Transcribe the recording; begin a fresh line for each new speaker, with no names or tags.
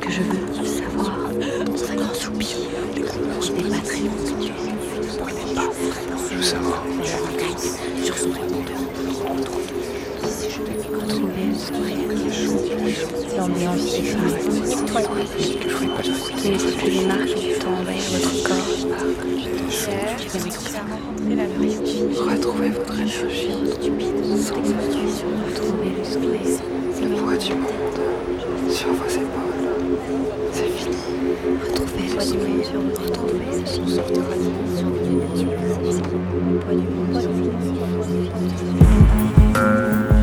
que je veux le savoir. Dans un grand soupir, des pas très longs.
Je veux savoir.
Je regrette sur son retrouver le sourire, l'ambiance des femmes, que les marques du temps envahir votre corps.
Retrouvez votre énergie sans
Retrouver le sourire,
le poids du monde sur vos épaules. C'est fini.
retrouver le sourire, retrouver le sourire, le poids du monde sur vos épaules.